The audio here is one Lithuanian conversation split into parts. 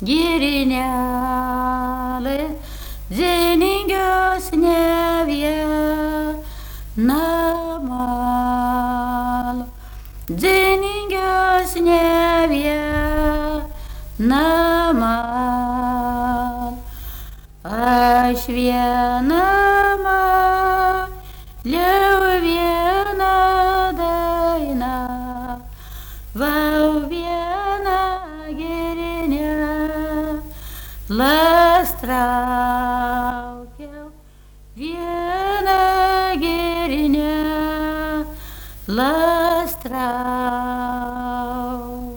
Girinelė, Zeningios ne viena, Zeningios ne viena, aš viena liau vieną dainą, vau vieną girinę, lastraukiau vieną girinę, lastrau.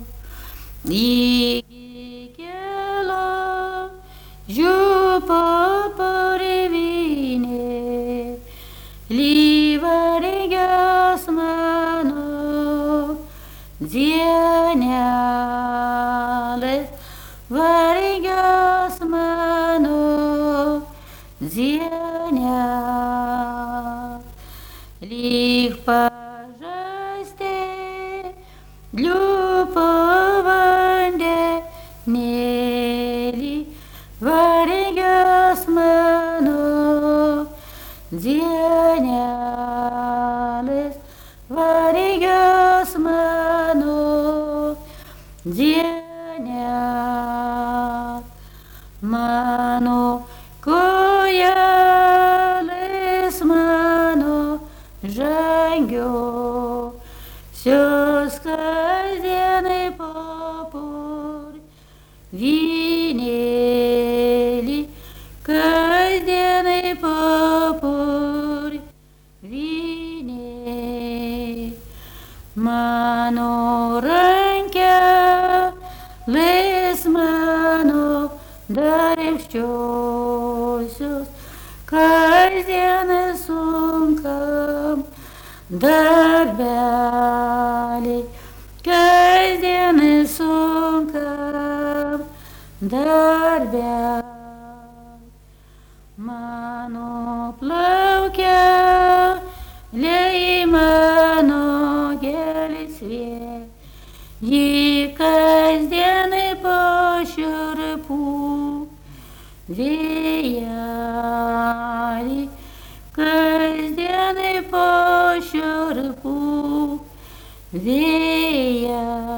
Iki kelo žiupo purvinė, lyvargios mano dienelės, vargios mano dienelės, lyg pažastė liupo vandenėlį, vargios mano dienelės, vargios mano dienelės, mano kojelės, mano žangiosios kasdienai purvinėlį, kasdienai purvinėlį, mano rankelės, mano darbščiosios, kasdienai sunkam darbeliai, kasdienai sunkam darbeliai, mano plaukeliai, mano gelsvė, ji kasdienai po šiurpų vėjelį, kasdienai po šiurpų vėjelį.